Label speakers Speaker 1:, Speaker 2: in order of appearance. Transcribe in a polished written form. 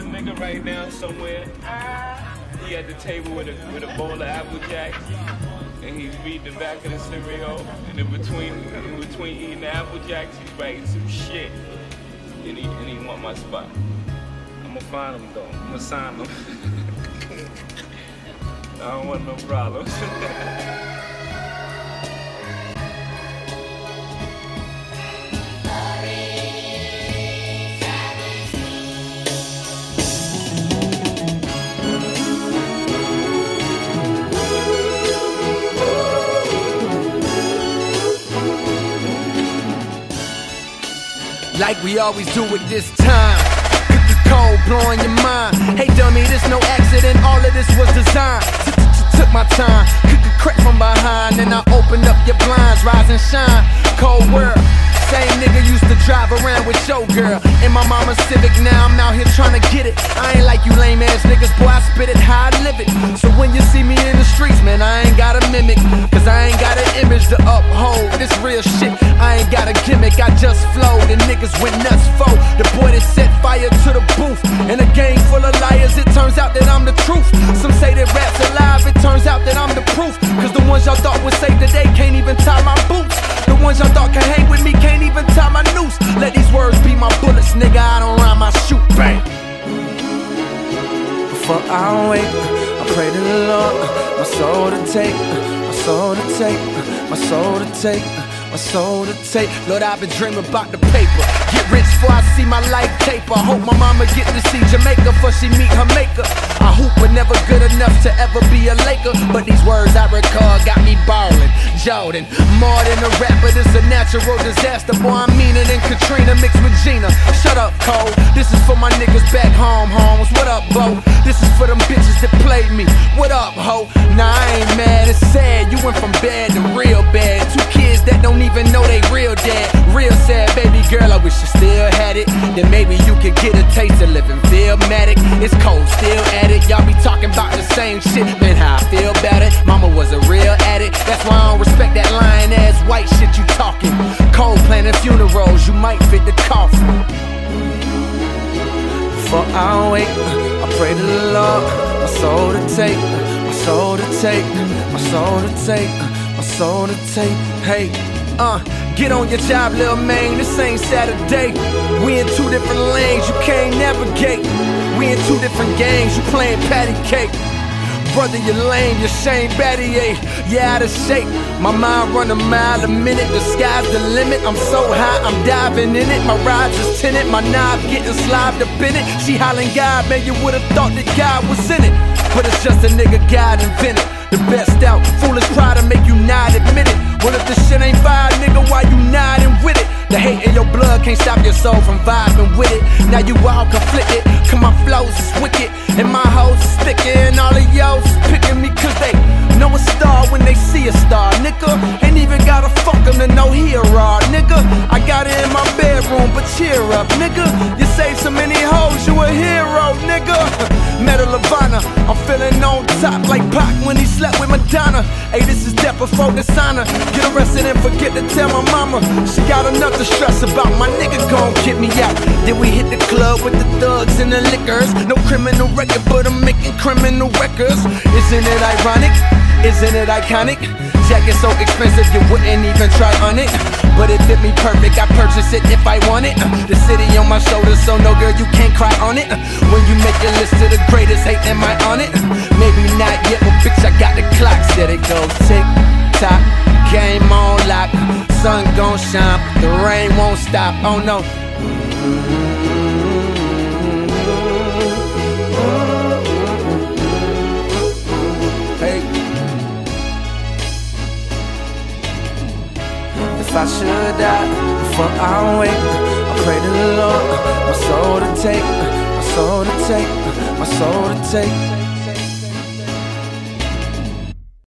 Speaker 1: nigga right now somewhere. He at the table with a bowl of Apple Jacks, and he's reading the back of the cereal. And in between eating the Apple Jacks, he's writing some shit. And he want my spot. I'm gonna find him though. I'm gonna sign him. I don't want no problems.
Speaker 2: Like we always do at this time. Cold, blowing your mind. Hey dummy, this no accident, all of this was designed. Took my time, crack from behind, and I opened up your blinds, rise and shine. Cold world, same nigga used to drive around with your girl in my mama's Civic, now I'm out here trying to get it. I ain't like you lame ass niggas, boy, I spit it how I live it. So when you see me in the streets, man, I ain't gotta mimic, cause I ain't got an image to uphold. This real shit, I ain't got a gimmick, I just flow. The niggas went nuts for the boy that set fire to the booth. In a gang full of liars, it turns out that I'm the truth. Some say that rap's alive, it turns out that I'm the proof. Cause the ones y'all thought would save the day can't even tie my boots. The ones y'all thought can hang with me can't even tie my noose. Let these words be my bullets, nigga, I don't rhyme, I shoot, bang. Before I wake, I pray to the Lord, my soul to take, my soul to take, my soul to take, my soul to take. Lord, I've been dreaming about the paper. Get rich before I see my life taper. Hope my mama get to see Jamaica before she meet her maker. I hoop but never good enough to ever be a Laker. But these words I recall got me ballin'. Jordan, more than a rapper, this a natural disaster. Boy, I'm meaner than Katrina mixed with Gina. Shut up, Cole. This is for my niggas back home, homes. What up, Bo? This is for them bitches that played me. What up, ho? Nah, I ain't mad, it's sad. You went from bad to real bad. Two kids that don't even know they real dad. Real sad, baby girl, I wish you still had it. Then maybe you could get a taste of living Philmatic. It's cold, still at it. Y'all be talking about the same shit. Man, how I feel about it. Mama was a real addict. That's why I don't respect that lying ass white shit you talking. Cold planning funerals, you might fit the coffin. Before I wake, I pray to the Lord, my soul to take, my soul to take, my soul to take, my soul to take. Hey, get on your job, lil' man, this ain't Saturday. We in two different lanes, you can't navigate. We in two different games, you playing patty cake. Brother, you're lame, you're Shane Battier. Yeah, out of shape. My mind run a mile a minute, the sky's the limit. I'm so high, I'm diving in it. My rides is tinted, my knob getting slived up in it. She hollering God, man, you would've thought that God was in it. But it's just a nigga God invented. The best out, foolish pride to make you not admit it. Well, if this shit ain't fire, nigga, why you nodding with it? The hate in your blood can't stop your soul from vibing with it. Now you all conflicted, cause my flows is wicked, and my hoes is thicker, and all of y'all is picking me cause they know a star when they see a star, nigga. Ain't even gotta fuck them to know he a raw, nigga. I got it in my bedroom, but cheer up, nigga. You saved so many hoes, you a hero, nigga. Medal of Honor, I'm feeling on top like Pac when he slept with Madonna. Hey, this is death before dishonor. Get arrested and forget to tell my mama. She got enough to stress about, my nigga gon' get me out. Then we hit the club with the thugs and the liquors. No criminal record, but I'm making criminal records. Isn't it ironic? Isn't it iconic? Jacket so expensive you wouldn't even try on it. But it fit me perfect, I purchase it if I want it. The city on my shoulders, so no girl, you can't cry on it. When you make a list of the greatest, hate, am I on it? Maybe not yet, but bitch, I got the clock. Said it goes tick tock, game on lock. Sun gon' shine, but the rain won't stop. Oh no. Hey. If I should die before I wake, I pray to the Lord, my soul to take, my soul to take, my soul to take.